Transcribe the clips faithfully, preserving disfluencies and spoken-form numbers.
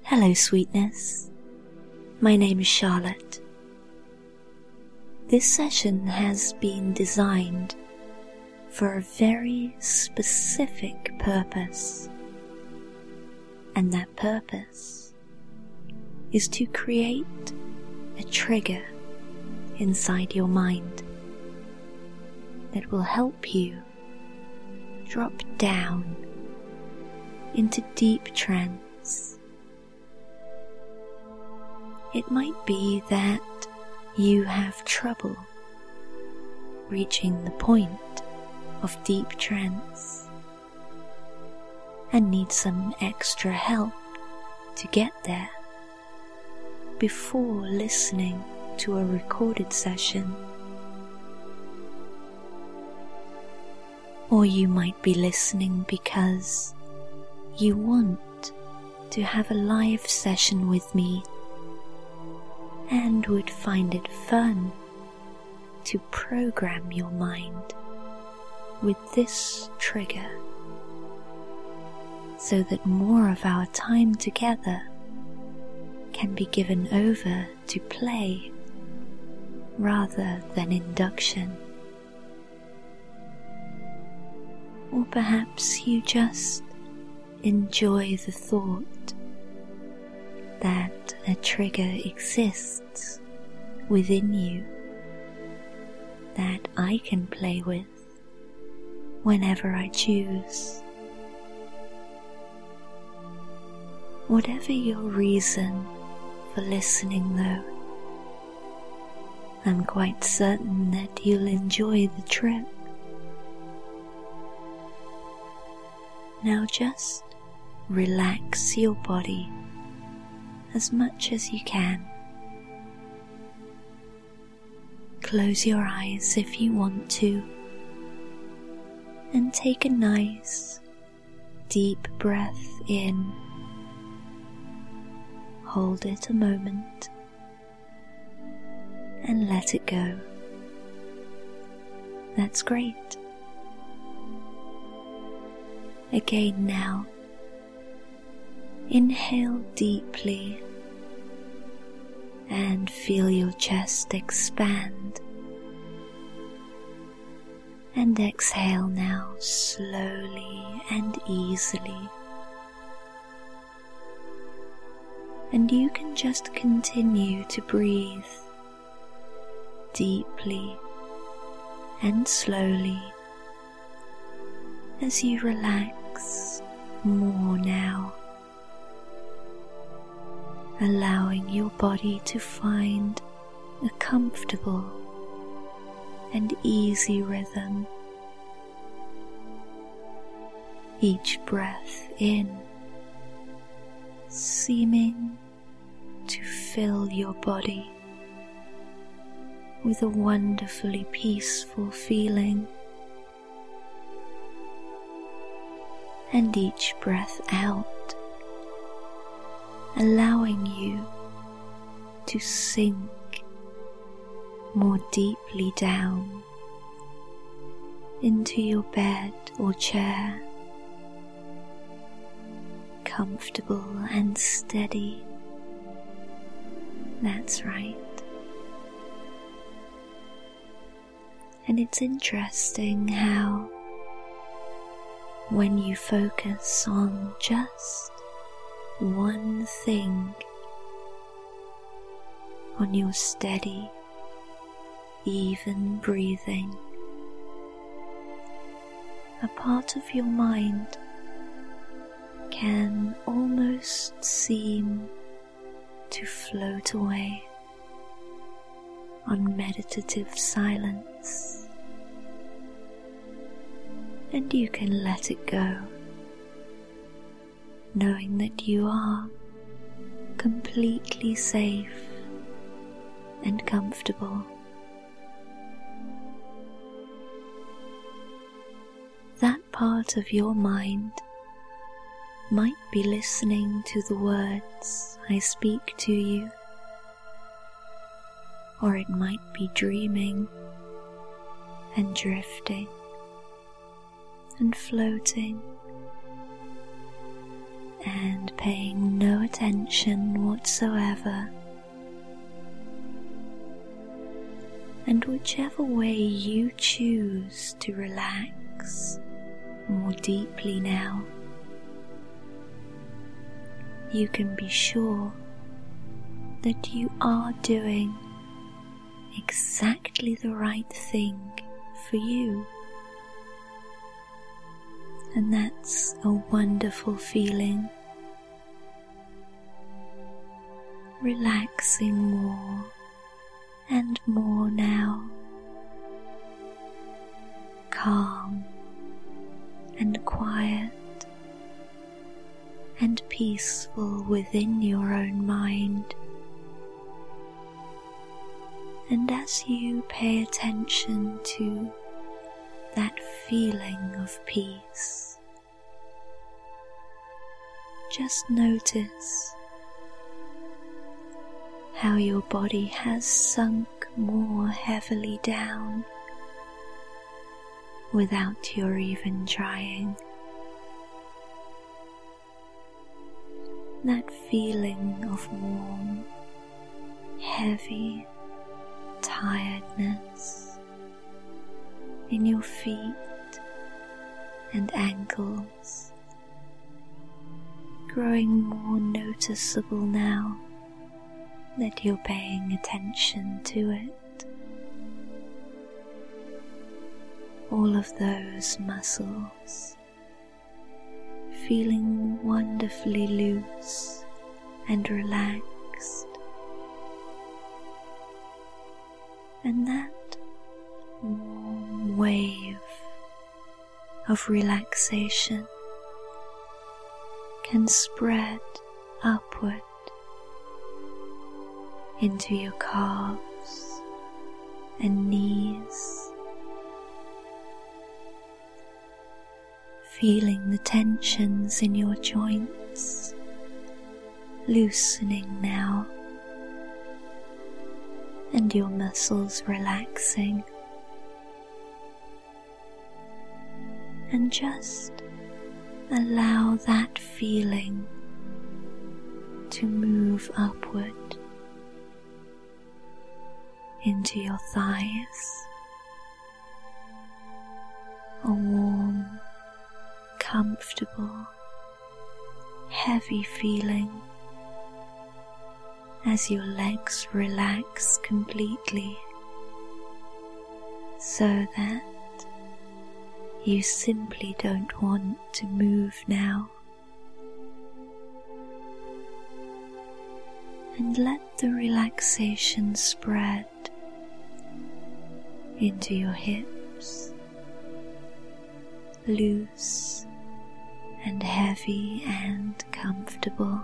Hello, sweetness. My name is Charlotte. This session has been designed for a very specific purpose, and that purpose is to create a trigger inside your mind that will help you drop down into deep trance. It might be that you have trouble reaching the point of deep trance and need some extra help to get there before listening to a recorded session. Or you might be listening because you want to have a live session with me and would find it fun to program your mind with this trigger so that more of our time together can be given over to play rather than induction. Or perhaps you just enjoy the thought that a trigger exists within you that I can play with whenever I choose. Whatever your reason for listening though, I'm quite certain that you'll enjoy the trip. Now just relax your body as much as you can. Close your eyes if you want to, and take a nice deep breath in. Hold it a moment and let it go. That's great. Again now. Inhale deeply and feel your chest expand. And exhale now slowly and easily. And you can just continue to breathe deeply and slowly as you relax more now, allowing your body to find a comfortable and easy rhythm. Each breath in seeming to fill your body with a wonderfully peaceful feeling, and each breath out allowing you to sink more deeply down into your bed or chair, comfortable and steady. That's right. And it's interesting how when you focus on just one thing, on your steady, even breathing, a part of your mind can almost seem to float away on meditative silence, and you can let it go, knowing that you are completely safe and comfortable. That part of your mind might be listening to the words I speak to you, or it might be dreaming and drifting and floating and paying no attention whatsoever. And whichever way you choose to relax more deeply now, you can be sure that you are doing exactly the right thing for you. And that's a wonderful feeling. Relaxing more and more now, calm and quiet and peaceful within your own mind. And as you pay attention to that feeling of peace, just notice how your body has sunk more heavily down without your even trying. That feeling of warm, heavy tiredness in your feet and ankles, growing more noticeable now that you're paying attention to it. All of those muscles feeling wonderfully loose and relaxed, and that warm wave of relaxation can spread upward into your calves and knees, feeling the tensions in your joints loosening now, and your muscles relaxing, and just allow that feeling to move upward into your thighs, a warm, comfortable, heavy feeling as your legs relax completely, so that you simply don't want to move now. And let the relaxation spread into your hips, loose and heavy and comfortable,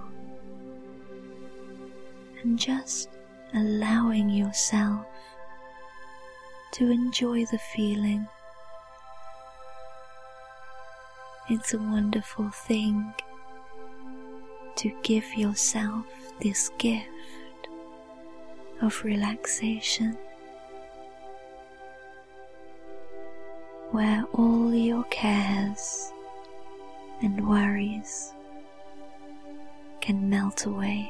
and just allowing yourself to enjoy the feeling. It's a wonderful thing to give yourself this gift of relaxation, where all your cares and worries can melt away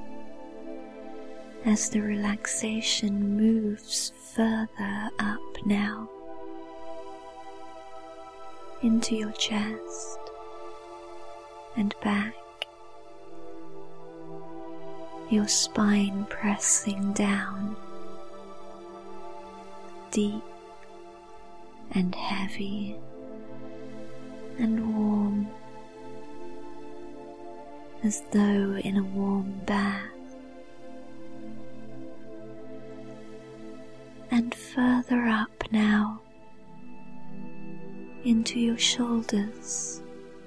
as the relaxation moves further up now into your chest and back, your spine pressing down, deep and heavy and warm, as though in a warm bath, and further up now into your shoulders.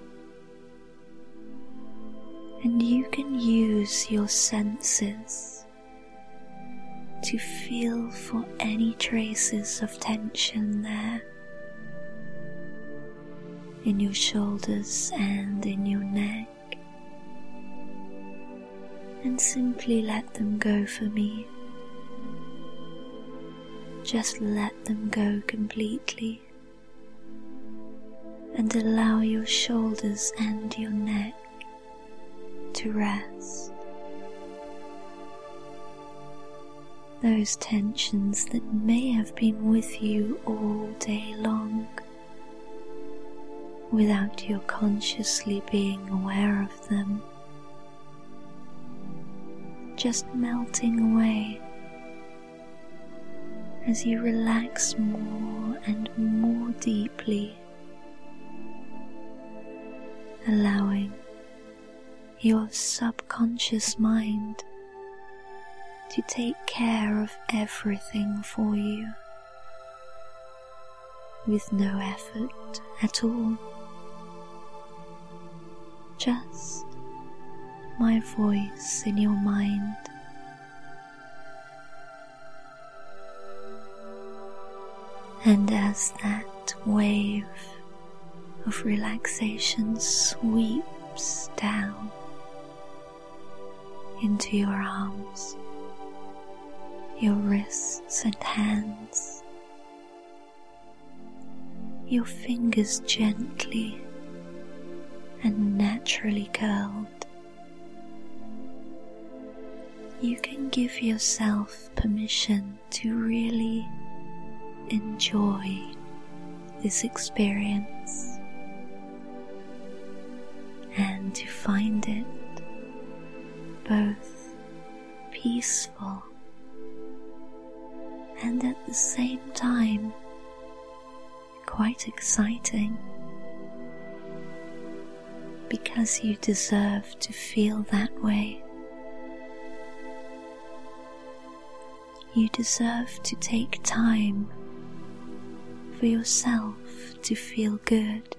And you can use your senses to feel for any traces of tension there in your shoulders and in your neck, and simply let them go for me. Just let them go completely, and allow your shoulders and your neck to rest. Those tensions that may have been with you all day long, without your consciously being aware of them, just melting away as you relax more and more deeply, allowing your subconscious mind to take care of everything for you with no effort at all. Just my voice in your mind. And as that wave of relaxation sweeps down into your arms, your wrists and hands, your fingers gently and naturally curled, you can give yourself permission to really enjoy this experience and to find it both peaceful and at the same time quite exciting, because you deserve to feel that way. You deserve to take time for yourself to feel good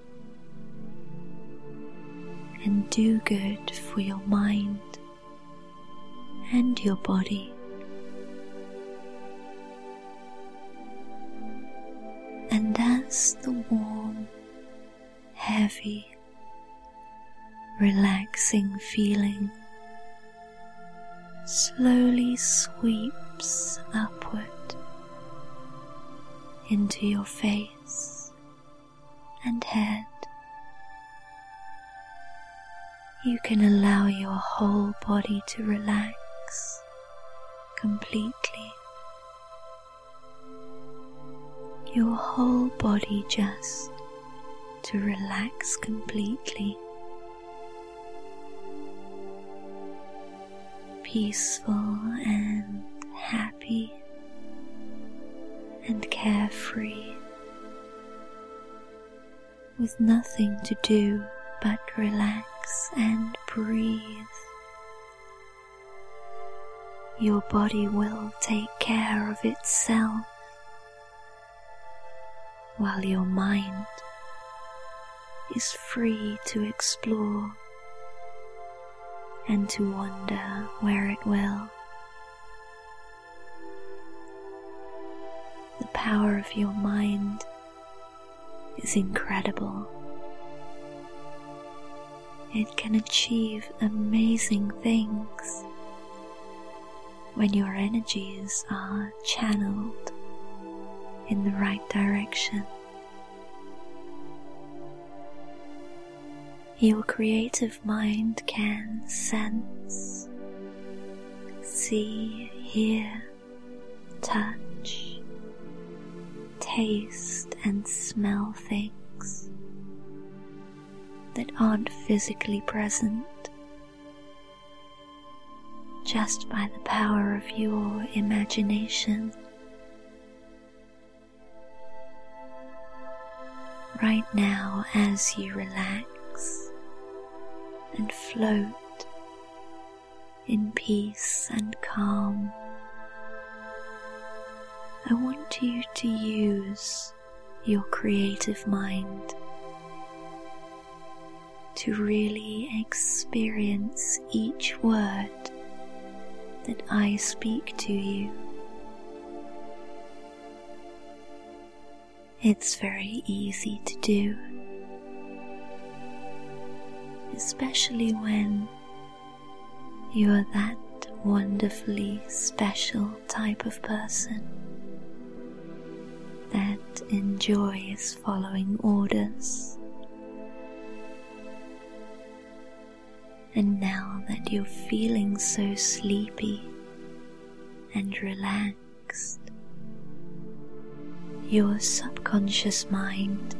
and do good for your mind and your body. And as the warm, heavy, relaxing feeling slowly sweeps upward into your face and head, you can allow your whole body to relax completely. Your whole body just to relax completely. Peaceful and happy and carefree, with nothing to do but relax and breathe. Your body will take care of itself, while your mind is free to explore and to wander where it will. The power of your mind is incredible. It can achieve amazing things when your energies are channeled in the right direction. Your creative mind can sense, see, hear, touch, taste and smell things that aren't physically present, just by the power of your imagination. Right now, as you relax and float in peace and calm, I want you to use your creative mind to really experience each word that I speak to you. It's very easy to do, especially when you are that wonderfully special type of person that enjoys following orders. And now that you're feeling so sleepy and relaxed, your subconscious mind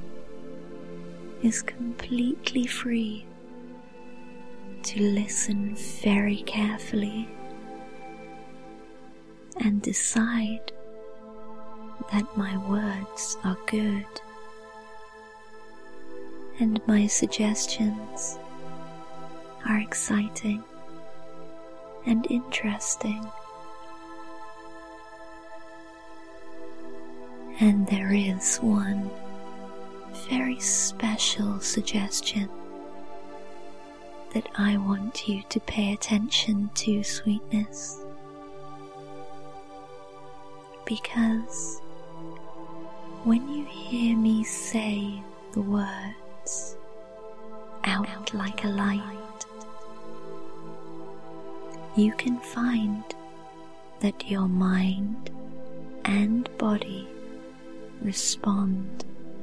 is completely free to listen very carefully and decide that my words are good and my suggestions are exciting and interesting. And there is one very special suggestion that I want you to pay attention to, sweetness, because when you hear me say the words out like a light, you can find that your mind and body respond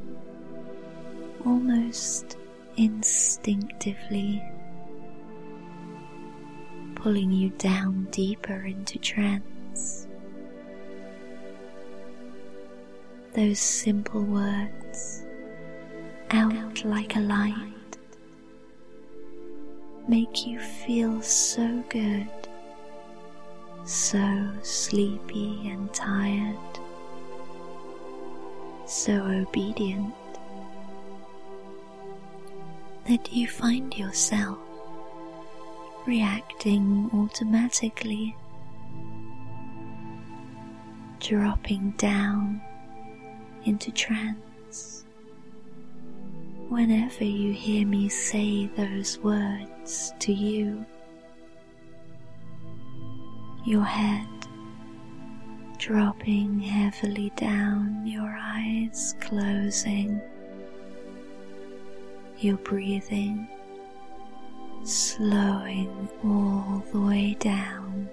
almost instinctively, pulling you down deeper into trance. Those simple words, out like a light, make you feel so good, so sleepy and tired, so obedient, that you find yourself reacting automatically, dropping down into trance whenever you hear me say those words to you. Your head dropping heavily down, your eyes closing, your breathing slowing all the way down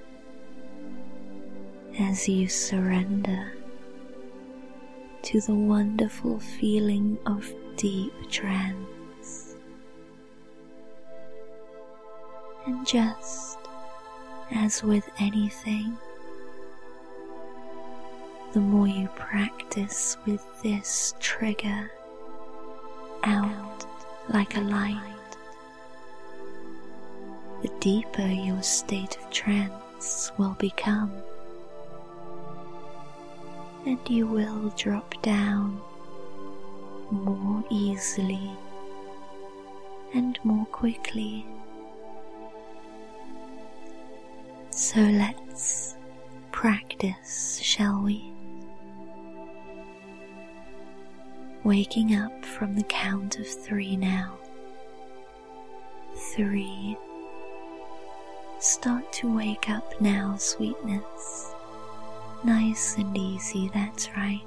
as you surrender to the wonderful feeling of deep trance. And just as with anything, the more you practice with this trigger, out like a light, the deeper your state of trance will become, and you will drop down more easily and more quickly. So let's practice, shall we? Waking up from the count of three now. Three. Start to wake up now, sweetness. Nice and easy, that's right.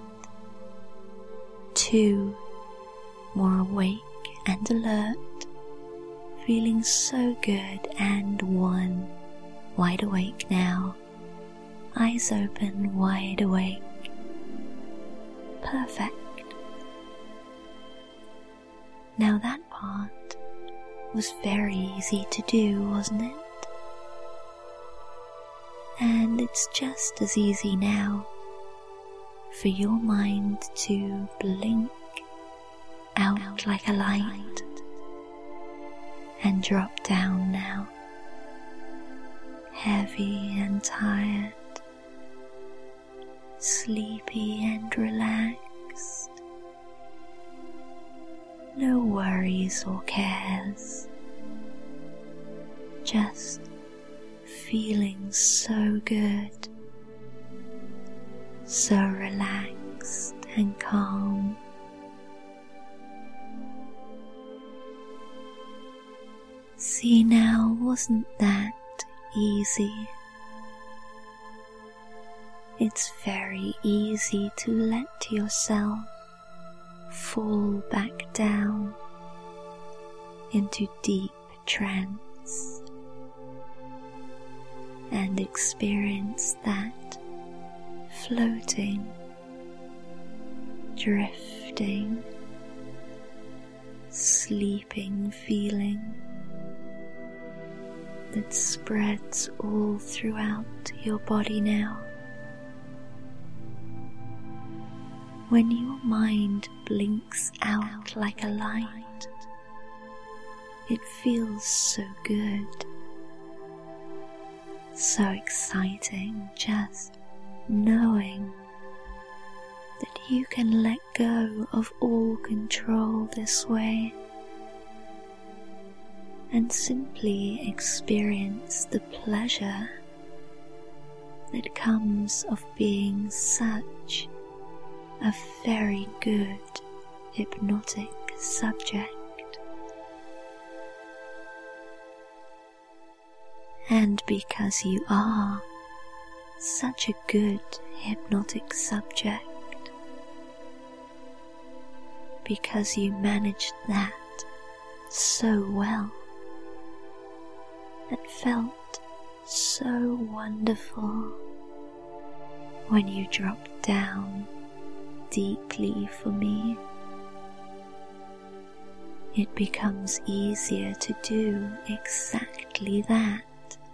Two. More awake and alert, feeling so good. And one. Wide awake now. Eyes open, wide awake. Perfect. Now that part was very easy to do, wasn't it? And it's just as easy now for your mind to blink out like a light and drop down now, heavy and tired, sleepy and relaxed. No worries or cares, just feeling so good, so relaxed and calm. See now, wasn't that easy? It's very easy to let yourself fall back down into deep trance and experience that floating, drifting, sleeping feeling that spreads all throughout your body now. When your mind blinks out like a light, it feels so good, so exciting just knowing that you can let go of all control this way and simply experience the pleasure that comes of being such a very good hypnotic subject. And because you are such a good hypnotic subject, because you managed that so well, it felt so wonderful when you dropped down deeply for me. It becomes easier to do exactly that.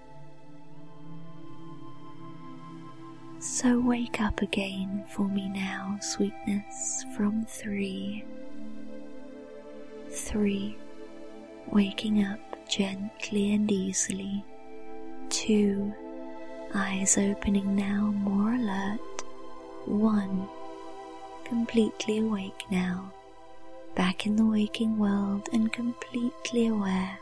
So wake up again for me now, sweetness, from three. Three, waking up gently and easily. Two, eyes opening now, more alert. One, completely awake now, back in the waking world and completely aware.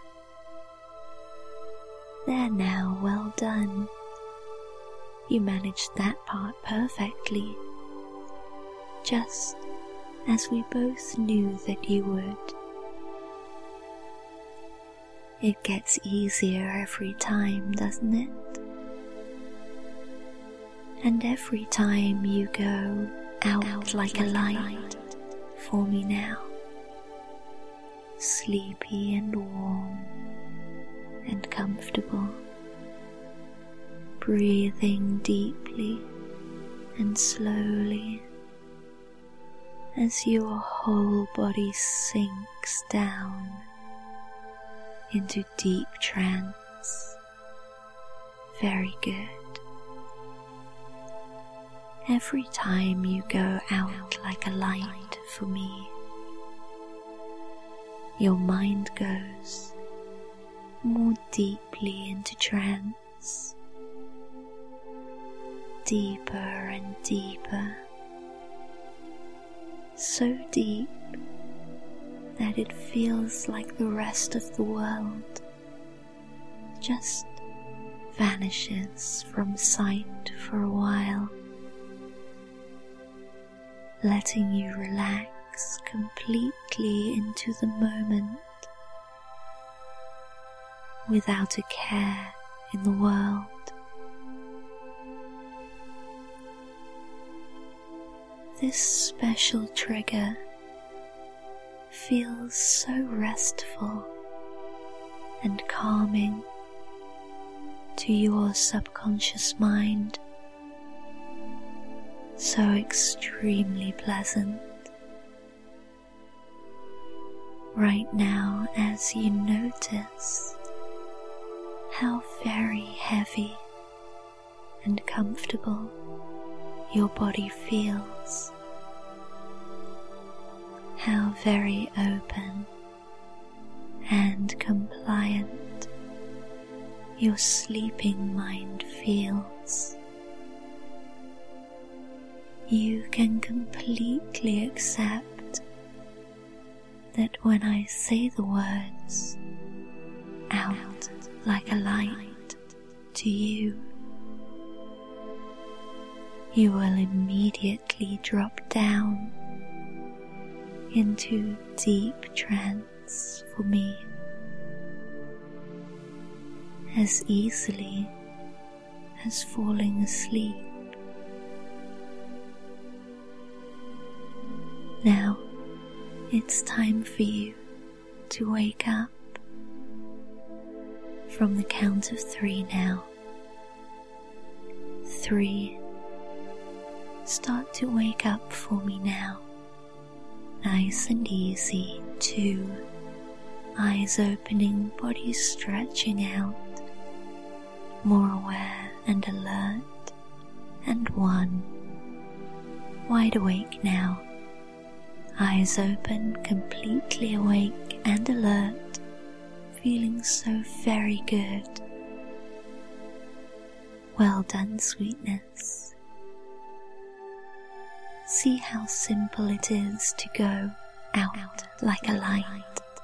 There now, well done. You managed that part perfectly, just as we both knew that you would. It gets easier every time, doesn't it? And every time you go out, out like a light for me now, sleepy and warm and comfortable, breathing deeply and slowly as your whole body sinks down into deep trance. Very good. Every time you go out like a light for me, your mind goes more deeply into trance, deeper and deeper, so deep that it feels like the rest of the world just vanishes from sight for a while, letting you relax completely into the moment without a care in the world. This special trigger feels so restful and calming to your subconscious mind, so extremely pleasant. Right now, as you notice how very heavy and comfortable your body feels, how very open and compliant your sleeping mind feels, you can completely accept that when I say the words out like a light to you, you will immediately drop down into deep trance for me as easily as falling asleep. Now it's time for you to wake up. From the count of three now. Three. Start to wake up for me now. Nice and easy. Two. Eyes opening, body stretching out. more aware and alert, and one, wide awake now, eyes open, completely awake and alert, feeling so very good. Well done, sweetness. See how simple it is to go out like a light,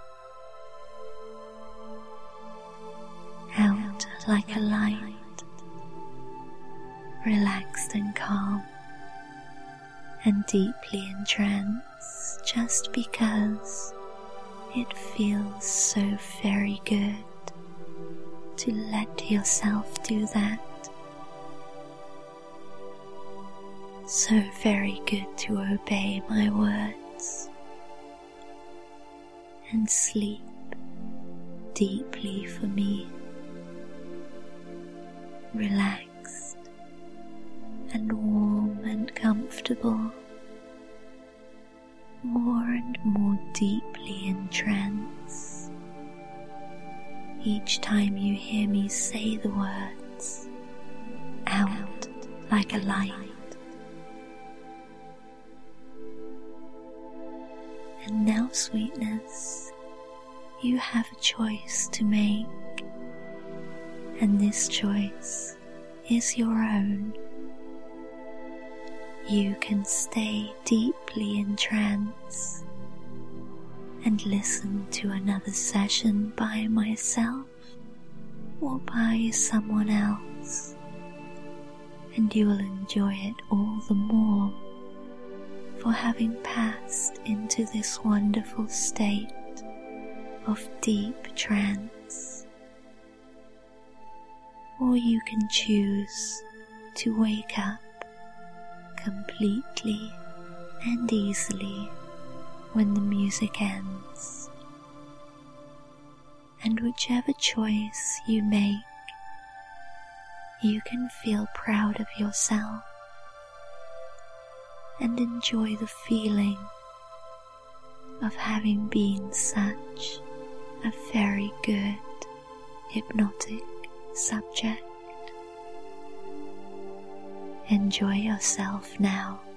out like a light, relaxed and calm, and deeply entranced just because it feels so very good to let yourself do that. So very good to obey my words and sleep deeply for me, relaxed and warm and comfortable, more and more deeply entranced each time you hear me say the words, out like a light. And now, sweetness, you have a choice to make, and this choice is your own. You can stay deeply entranced and listen to another session by myself or by someone else, and you will enjoy it all the more for having passed into this wonderful state of deep trance. Or you can choose to wake up completely and easily when the music ends. And whichever choice you make, you can feel proud of yourself and enjoy the feeling of having been such a very good hypnotic subject. Enjoy yourself now.